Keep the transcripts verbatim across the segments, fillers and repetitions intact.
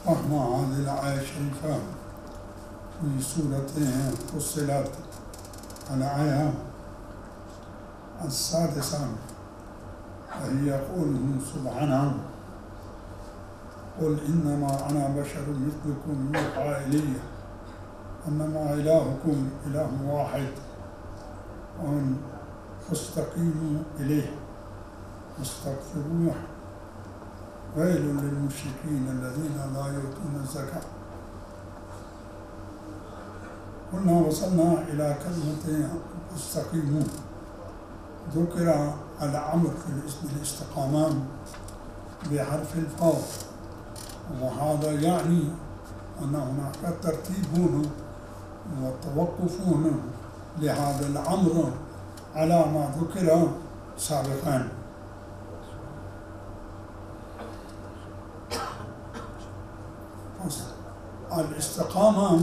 فهم هذه الآية الشريفة في سورة فصلت الآية السادسة، وهي قوله سبحانه: قل إنما أنا بشر مثلكم يوحى إلي أنما إلهكم إله واحد وأن فاستقيموا إليه واستغفروه ويل للمشركين الذين لا يؤتون الزكاة. قلنا وصلنا إلى كلمة فاستقيموا. ذكر الأمر في الاستقامة بحرف الفاء، وهذا يعني أن هناك ترتيب وتوقف لهذا الأمر على ما ذكر سابقا. الاستقامة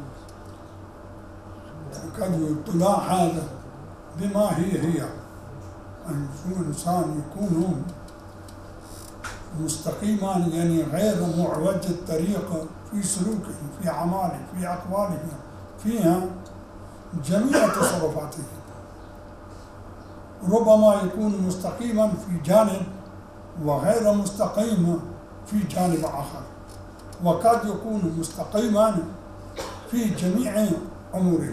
قد تلاحظ بما هي هي أن الإنسان يكون مستقيما، يعني غير معوج الطريق في سلوكه، في أعماله، في أقواله، فيها جميع تصرفاته. ربما يكون مستقيما في جانب وغير مستقيم في جانب آخر، وقد يكون مستقيما في جميع أموره.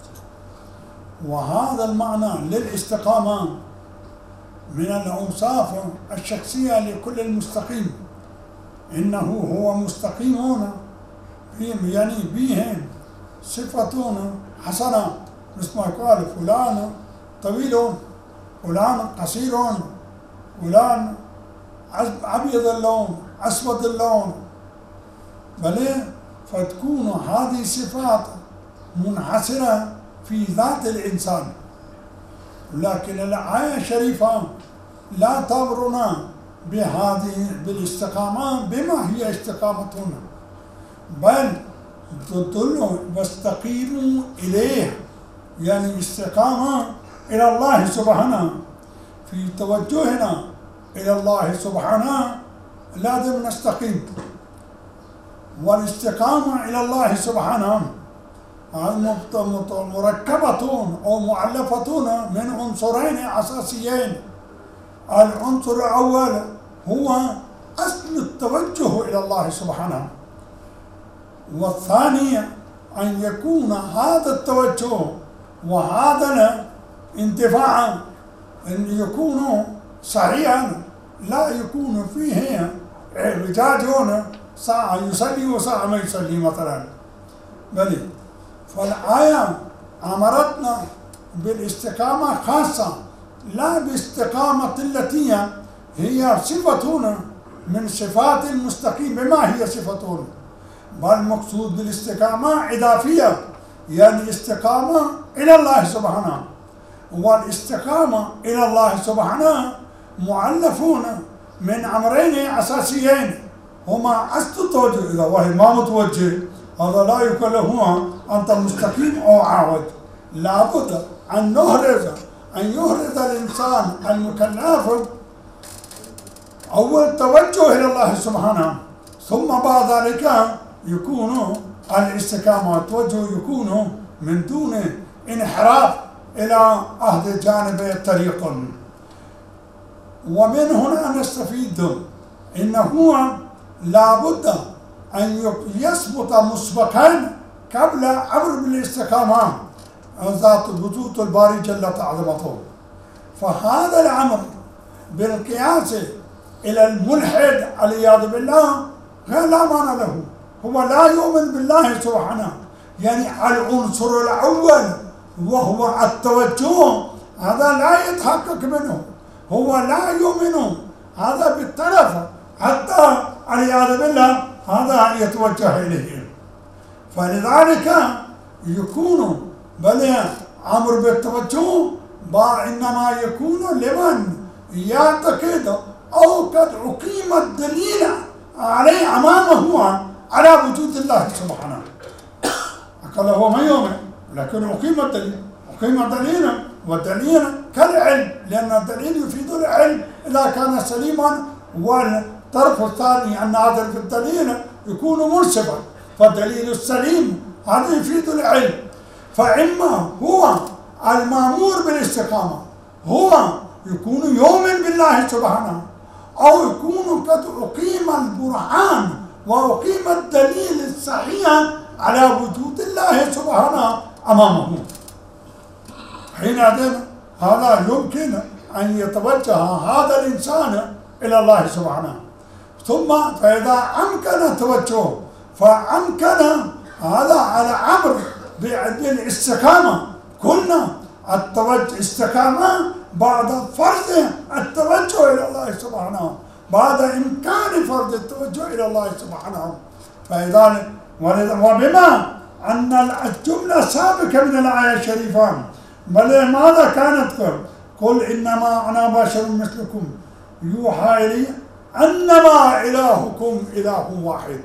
وهذا المعنى للاستقامة من الأوصاف الشخصية لكل المستقيم، إنه هو مستقيمون يعني به صفتون حسنة، مثل ما قال فلان طويل، فلان قصير، فلان أبيض اللون، أسود اللون، بل فتكون هذه الصفات منحصرة في ذات الإنسان. لكن الآية الشريفة لا تأمرنا بهذه بالاستقامة بما هي استقامتنا، بل تدل واستقيموا إليه، يعني استقامة إلى الله سبحانه. في توجهنا إلى الله سبحانه لازم نستقيم. والاستقامة إلى الله سبحانه مركبة أو مؤلفة من عنصرين أساسيين. العنصر الأول هو أصل التوجه إلى الله سبحانه، والثاني أن يكون هذا التوجه وهذا الانتفاع أن يكون صحيحا، لا يكون فيه اعوجاج، ساعة يصلي وساعة ما يصلي مثلا. بل فالآية أمرتنا بالاستقامة خاصة، لا باستقامة التي هي صفتون من صفات المستقيم بما هي صفتون، بل مقصود بالاستقامة إضافية، يعني استقامة إلى الله سبحانه. والاستقامة إلى الله سبحانه مؤلفون من أمرين أساسيين هما أصل التوجه. إذا واحد ما متوجه هذا لا يقال له أنت مستقيم أو عاوج. لابد أن نهرز أن يهرز الإنسان المكلف أول توجه إلى الله سبحانه، ثم بعد ذلك يكون الاستقامة التوجه يكون من دون انحراف إلى أحد جانب الطريق. ومن هنا نستفيد إنه لابد أن يثبت مسبقا قبل أمر بالاستقامة ذات وجود الباري جل عظمته. فهذا الأمر بالقياس إلى الملحد والعياذ بالله لا معنى له، هو لا يؤمن بالله سبحانه. يعني العنصر الأول وهو التوجه هذا لا يتحقق منه، هو لا يؤمن هذا بالطرف حتى والعياذ بالله هذا يتوجه إليه. فلذلك يكون بل أمر بالتوجه إنما يكون لمن يعتقد أو قد أقيم الدليل عليه أمامه على وجود الله سبحانه. أقل هو ما يؤمن، لكن أقيم الدليل، أقيم الدليل، والدليل كالعلم، لأن الدليل يفيد العلم إذا كان سليما. والطرف الثاني الناظر في الدليل يكون منصفا، فالدليل السليم هذا يفيد العلم. فإما هو المأمور بالاستقامة هو يكون يؤمن بالله سبحانه، أو يكون قد أقيم البرهان وأقيم الدليل الصحيح على وجود الله سبحانه أمامه. حينئذ هذا يمكن أن يتوجه هذا الإنسان إلى الله سبحانه. ثم فإذا أمكن التوجه فأمكن هذا على أمر بالاستقامة. قلنا التوجه استقامة بعد فرض التوجه إلى الله سبحانه، بعد إمكان فرض التوجه إلى الله سبحانه. فإذا وبما أن الجملة سابقة من الآية الشريفة، بل ماذا كانت؟ قل إنما أنا بشر مثلكم يوحى إلي أنما إلهكم إله واحد.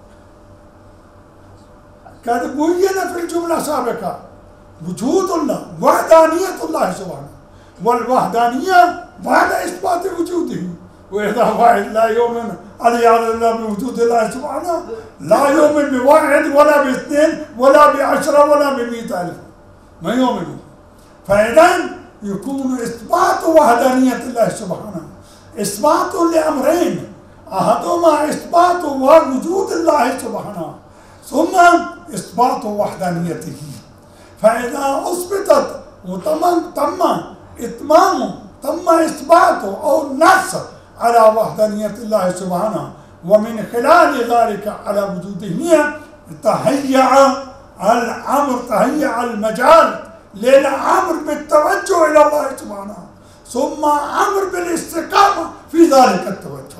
قد بين في الجملة السابقة وجود الله، وحدانية الله سبحانه، والوحدانية بعد إثبات وجوده. وإذا واحد لا يؤمن على الله بوجود الله سبحانه لا يؤمن بواحد ولا باثنين ولا بعشرة ولا بمئة ألف، ما يؤمن. فإذا يكون إثبات وحدانية الله سبحانه إثبات لأمرين، أحدهما إثبات وجود الله سبحانه، ثم إثبات وحدانيته. فإذا أثبتت وتم تم إتمامه تم إثباته أو النص على وحدانية الله سبحانه، ومن خلال ذلك على وجوده تهيأ الأمر تهيأ المجال للأمر بالتوجه إلى الله سبحانه، ثم أمر بالاستقامة في ذلك التوجه.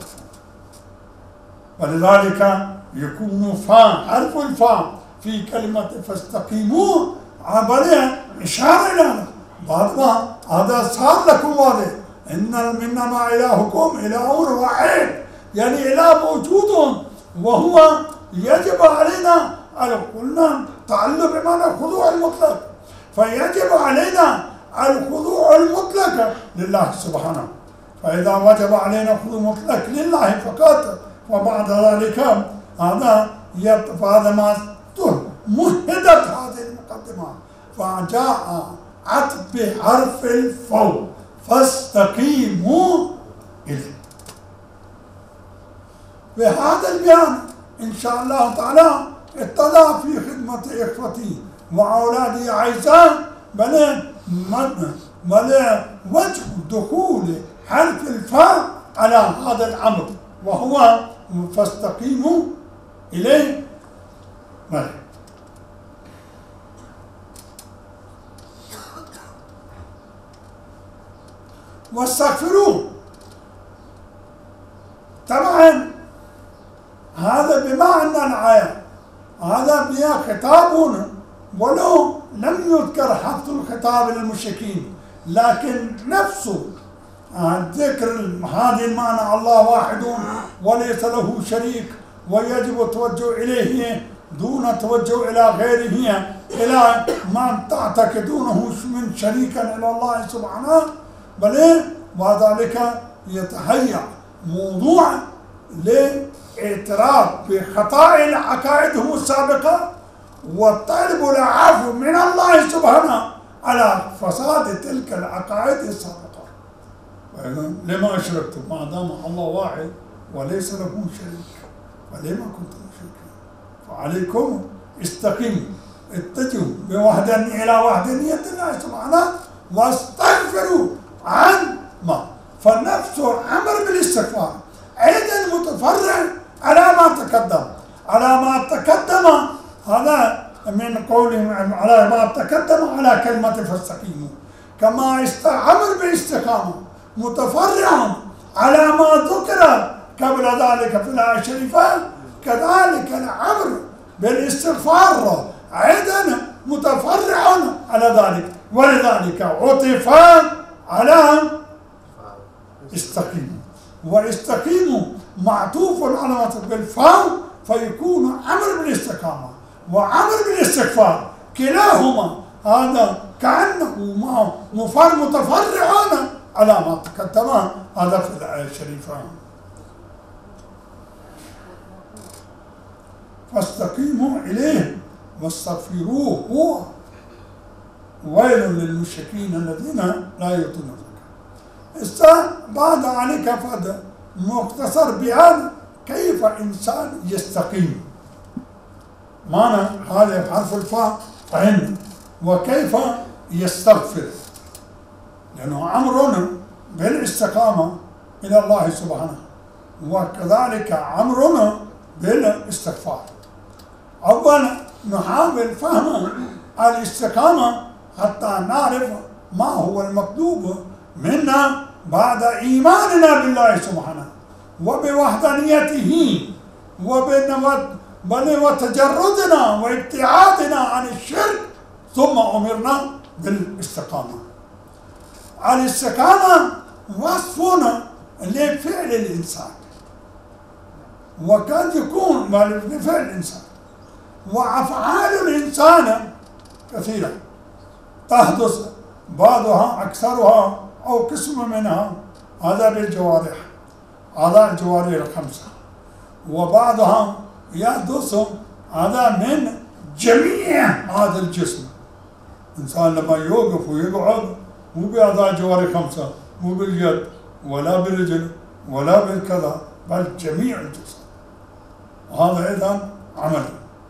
ولذلك يكون فاء حرف الفاء في كلمة فاستقيموا عبارة إشارة إلى بعد ما هذا صار لكم واضح إن إنما إلهكم إله واحد، يعني إله موجود وهو يجب علينا أن قلنا تعلم بمعنى الخضوع المطلق، فيجب علينا الخضوع المطلق لله سبحانه. فإذا وجب علينا الخضوع المطلق لله فقط، وبعد ذلك هذا هذا ما مهدت هذه المقدمة، فجاء عطف بحرف الفو فاستقيموا إليه. بهذا البيان إن شاء الله تعالى اتضح في خدمة إخوتي وأولادي أعزاء بل بل وجه دخول حرف الفاء على هذا الأمر، وهو فاستقيموا إليه. بل واستغفروه. طبعا هذا بمعنى الآية، هذا بها خطاب ولو لم يذكر حفظ الخطاب للمشركين، لكن نفسه ذكر هذه المعنى الله واحد وليس له شريك ويجب التوجه إليه دون توجه إلى غيره إلى ما تعتقدونه من شريكا إلى الله سبحانه، بل وذلك يتهيأ موضوع لاعتراف بخطأ عقائدهم السابقة والطلب العفو من الله سبحانه على فساد تلك العقائد السابقة. لما أشركتم ما دام الله واحد وليس له شريك فلما كنتم مشركين، فعليكم استقيموا اتجهوا بوحدانية إلى وحدانية الله سبحانه واستغفروا عن ما. فالنفس أمر بالاستغفار أيضا متفرع على ما تقدم على ما تقدم هذا من قوله على ما تقدم على كلمة فاستقيموا، كما أمر بالاستقامة متفرع على ما ذكر قبل ذلك في الآية الشريفة، كذلك الأمر بالاستغفار أيضا متفرع على ذلك، ولذلك عطف على استقيموا، واستقيموا معطوف على بالفاء فيكون أمر بالاستقامة وأمر بالاستغفار، كلاهما هذا كأنه مفر متفرعان على ما تقدم هذا في الآية الشريفة. فاستقيموا إليه واستغفروه هو ويل للمشركين الذين لا يؤتون الزكاة. بعد ذلك فد مختصر بيان كيف إنسان يستقيم، معنى هذا حرف الفاء فهم، وكيف يستغفر، لأنه أمرنا بالاستقامة إلى الله سبحانه، وكذلك أمرنا بالاستغفار. أولا نحاول فهم الاستقامة حتى نعرف ما هو المطلوب منا بعد إيماننا بالله سبحانه وبوحدانيته وتجردنا وابتعادنا عن الشرك، ثم أمرنا بالاستقامة. الاستقامة وصفنا لفعل الإنسان، وقد يكون لفعل الإنسان، وأفعال الإنسان كثيرة تحدث، بعضها أكثرها أو قسم منها هذا بالجوارح، هذا الجوارح الخمسة، وبعضها يحدث هذا من جميع هذا الجسم. الإنسان لما يوقف ويقعد مو بأعضاء الجوارح خمسة، مو باليد ولا بالرجل ولا بالكذا، بل جميع الجسم. هذا أيضا عمل.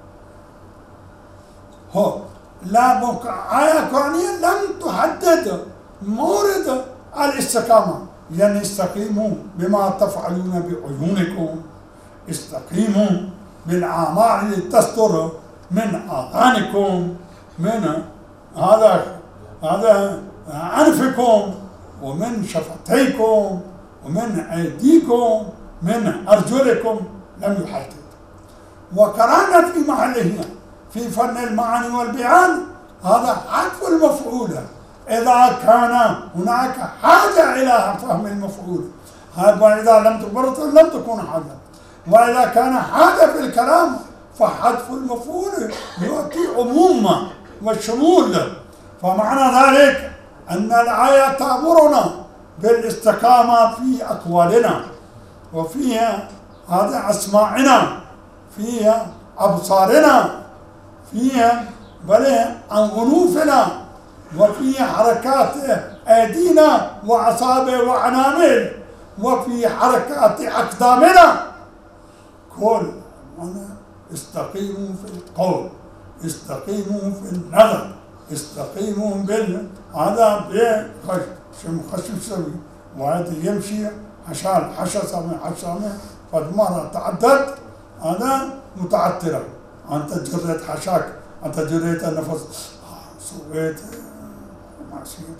هو لا آية قرآنية لم تحدد مورد الاستقامة، يعني استقيموا بما تفعلون بعيونكم، استقيموا بالأعمال التي تصدر من آذانكم، من هذا هذا أنفكم ومن شفتيكم ومن أيديكم من أرجلكم، لم يحدد. وقرأنا في محله في فن المعاني والبيان هذا عطف المفعول إذا كان هناك حاجة إلى فهم المفعول، وإذا لم تبرط لم تكون حاجة، وإذا كان حاجة في الكلام فحذف المفعول يعطي عموما والشمول. فمعنى ذلك أن الآية تأمرنا بالاستقامة في أقوالنا، وفيها هذا أسماعنا، فيها أبصارنا، فيها بل عن أنوفنا، وفي حركات أيدينا وأصابع وأنامل، وفي حركات أقدامنا. كل استقيموا في القول، استقيموا في النظر، استقيموا بال هذا بخشم خشم سوي، وهذا يمشي حشال حشا من حشامه، قد مرة تعدد هذا متعترة، أنت جريت حشاك، أنت جريت النفس، سويت معصية.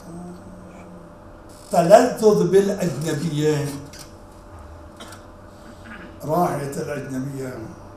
تلذذ بالأجنبيين، راحة الأجنبية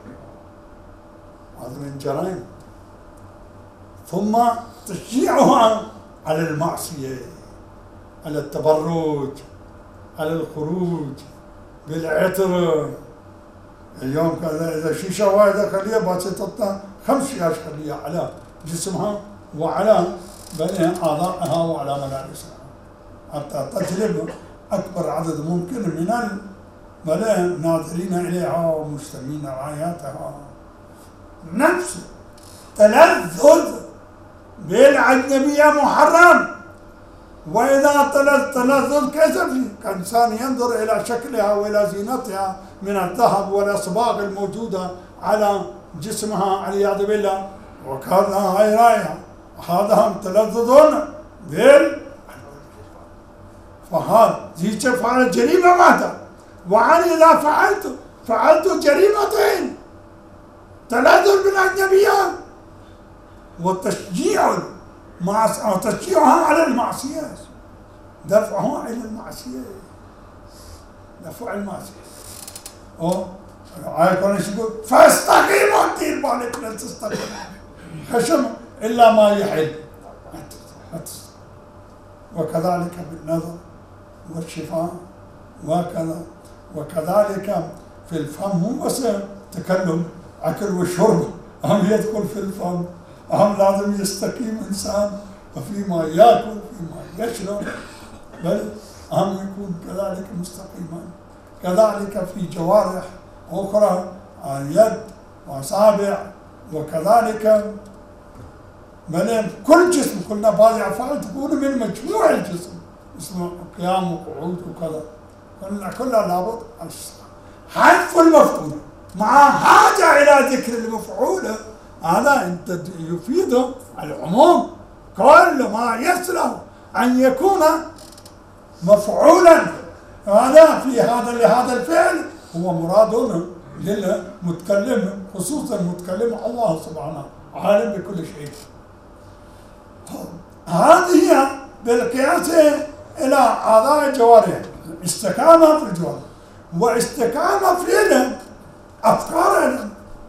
هذا من جرائم، ثم تشجيعها على المعصية، على التبرج، على الخروج بالعطر. اليوم كذا إذا شيشة واحدة خليها باتت خمس شياش خليها على جسمها وعلى بين أعضائها وعلى ملابسها، حتى تجلب أكبر عدد ممكن من الناظرين إليها ومستمعين رعاياتها. نفس تلذذ بالأجنبية محرم، وإذا تلذذ كيف كإنسان ينظر إلى شكلها وإلى زينتها من الذهب والأصباغ الموجودة على جسمها والعياذ بالله، وكذا هاي رايها، هذا هم تلذذ بال فهذا زيك فعل جريمة ماذا؟ وعن إذا فعلت فعلت جريمتين، تلذذ بالأجنبيات وتشجيع مع وتشجيعها على المعصية، دفعها إلى المعصية، دفع المعصية. أو آية القرآن يقول فاستقيموا، دير بالك لا تستقيم خشم إلا ما يحل. وكذلك بالنظر والشفاء وكذا، وكذلك في الفم مو بس تكلم أكل وشرب، هم يدخل في الفم، هم لازم يستقيم إنسان فيما يأكل فيما يشرب، بل هم يكون كذلك مستقيما. كذلك في جوارح أخرى اليد وأصابع، وكذلك بل كل جسم. قلنا بعض الأفعال تكون من مجموع الجسم، اسمه قيام وقعود وكذا، قلنا كلها لابد أن تستقام. حذف المفعول مع حاجة إلى ذكر المفعول، هذا انت يفيد العموم. كل ما يصلح أن يكون مفعولا هذا في هذا لهذا الفعل هو مراد للمتكلم، خصوصا المتكلم الله سبحانه عالم بكل شيء. هذه بالقياس إلى أعضاء الجوارح، استقامة في الجوارح واستقامة في أفكارنا.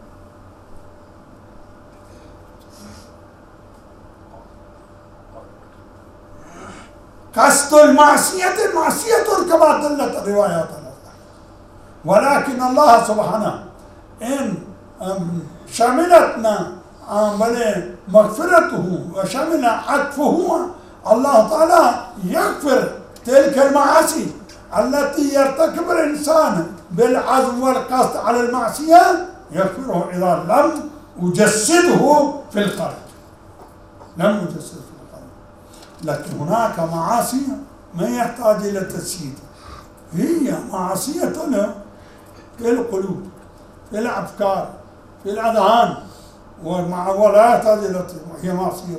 قصد المعصية معصية كما دلت الروايات، ولكن الله سبحانه إن شملتنا بل مغفرته وشمل عطفه، الله تعالى يغفر تلك المعاصي التي يرتكب الإنسان بالعزم والقصد على المعصية، يغفره إذا لم يجسده في القلب، لم يجسده في القلب. لكن هناك معاصي ما يحتاج إلى تجسيد، هي معصية في القلوب، في الأفكار، في الأذهان، ولا يحتاج إلى، هي معصية.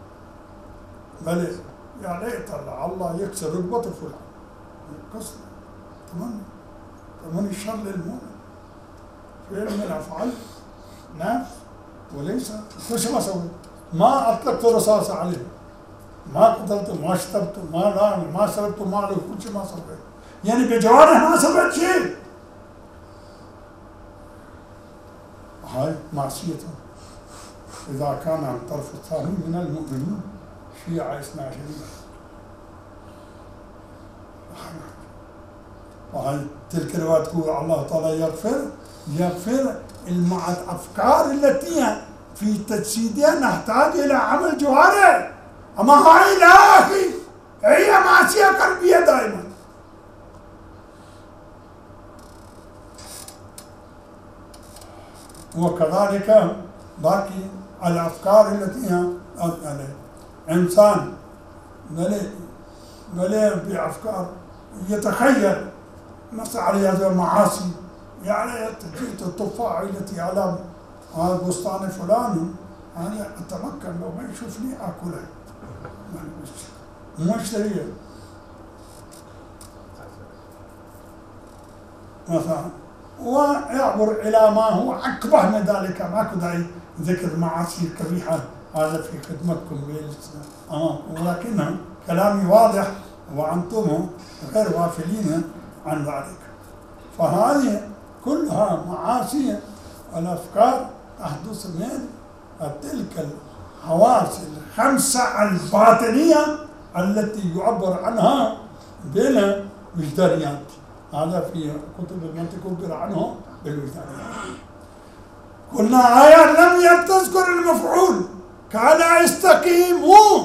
بل يا ليت الله يكسر ركبة فلان، قصد تمني تمني الشر للمؤمن، فعل من الأفعال نفس وليس. وش ما سويت؟ ما أطلقت رصاصة عليه، ما قتلت، ما شتمت، ما لا ما سرقت ماله، كل شيء ما سويت، يعني بجوارح ما سويت شيء. هاي معصية إذا كان الطرف الثاني من المؤمنين شيعة اثنا عشرية. وهي تلك الرواية تقول الله تعالى يغفر يغفر مع الأفكار التي في تجسيدها نحتاج إلى عمل جوارح، أما هاي لا أخي، هي معصية قلبية دائما. وكذلك باقي الأفكار التي إنسان بل بل بأفكار يتخيل مثلا على هذه المعاصي، يعني تجيء التفاحة التي على هذا بستان فلان، أنا أتمكن لو ما يشوفني أكلها مشترية مثلا، ويعبر إلى ما هو أكبر من ذلك. ماكو داعي ذكر المعاصي القبيحة، هذا في خدمتكم أمامكم، ولكن كلامي واضح وأنتم غير غافلين عن ذلك. فهذه كلها معاصي الأفكار تحدث من تلك الحواس الخمسة الباطنية التي يعبر عنها بالوجدانيات. هذا في كتب المنطق يعبر عنه بالوجدانيات. قلنا آية لم تذكر المفعول، قال استقيموا،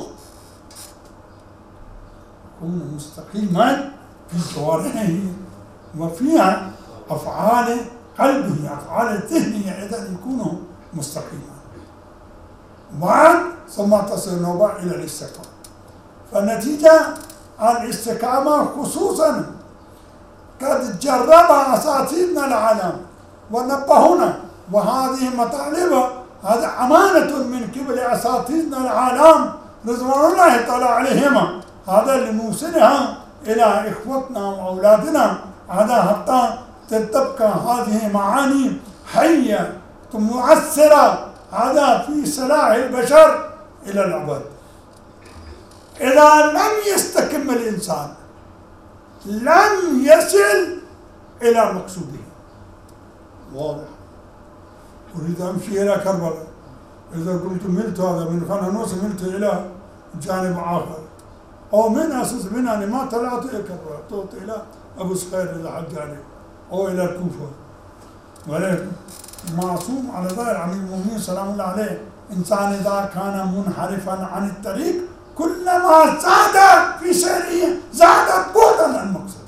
كونوا مستقيما في جوارحه وفيها أفعال قلبه، أفعال ذهنه، إذا يكونوا مستقيما. بعد ثم تصل النوبة إلى الاستقامة. فالنتيجة الاستقامة خصوصا قد جربها أساتذتنا العالم ونبهونا، وهذه مطالب، هذا أمانة من قبل أساتذتنا العالم رضوان الله تعالى عليهما، هذا لنوصلها إلى إخوتنا وأولادنا، هذا حتى تبقى هذه معاني حية مؤثرة، هذا في صلاح البشر إلى الأبد. إذا لم يستقم الإنسان لم يصل إلى مقصوده. واضح. أريد أمشي إلى كربلاء، إذا قلت ملت هذا من خانونوس ملت إلى جانب آخر، أو من أساس من أنا ما طلعت إلى كربلاء، طلعت إلى أبو سخير إلى حجاني أو إلى الكوفة. ولكن معصوم على ظاهر عميد المؤمنين سلام الله عليه، إنسان إذا كان منحرفا عن الطريق كلما زاد في سيره زاد بعدا عن مقصده.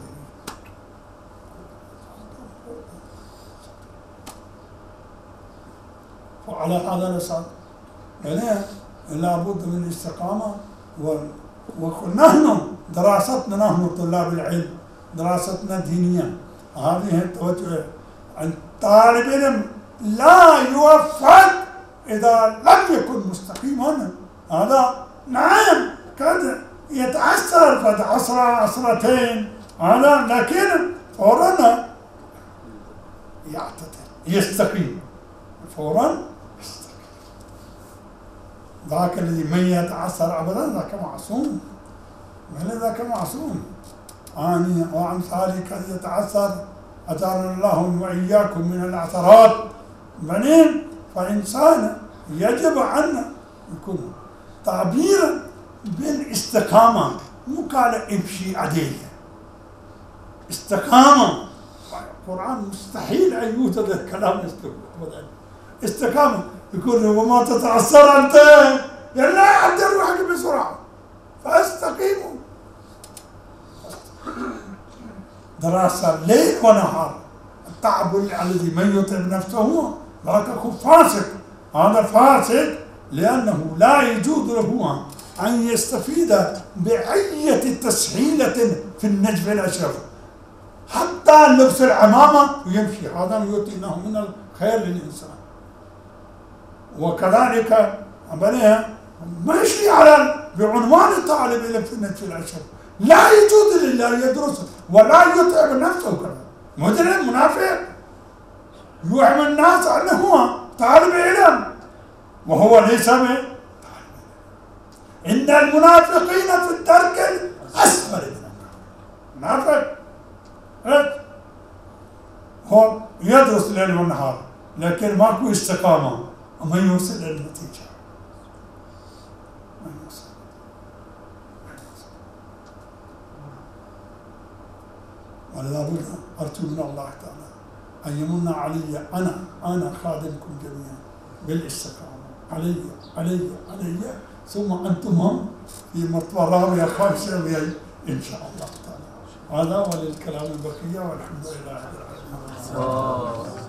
على هذا الأساس. يعني لابد من الاستقامة. ونحن دراستنا، نحن طلاب العلم دراستنا دينية، هذه التوجه. طالب العلم لا يوفق إذا لم يكن مستقيما. هذا نعم قد يتعثر بعد عشرة عشرتين هذا، لكن فورا يعتدل يستقيم، فورا يستقيم. ذاك الذي من يتعثر أبدا ذاك معصوم، من ذاك معصوم. آني وأمثالي قد يتعثر، أجارنا الله وإياكم من العثرات. منين فإنسان يجب أن يكون تعبيرا بالاستقامة، مو قال امشي عديل، استقامة. القرآن مستحيل أن يوجد الكلام استقامة. يقول وما تتعثر أنت، يعني لا يعدل روحك بسرعة، فاستقيموا. دراسة ليل ونهار. التعب الذي من يتعب نفسه ذاك فاسق. هذا فاسق لأنه لا يجوز له أن يستفيد بأية تسهيلة في النجف الأشرف، حتى لبس العمامة ويمشي، هذا يعطيناه من الخير للإنسان. وكذلك ماشي على بعنوان طالب العلم في النجف الأشرف، لا يجوز لله يدرس ولا يتعب نفسه كذا. مجرم منافق يوهم الناس أنه هو طالب علم وهو ليس من طالب علم. إن المنافقين في الدرك الأسفل من النار. منافق هو يدرس الليل والنهار لكن ماكو استقامة، وما يوصل إلى النتيجة. ما يوصل. ولذلك أرجو من الله تعالى أن يمن علي أنا أنا خادمكم جميعا بالاستقامة، علي علي علي ثم أنتم هم في مرتبة رابعة خامسة إن شاء الله تعالى. هذا وللكلام البقية، والحمد لله رب العالمين.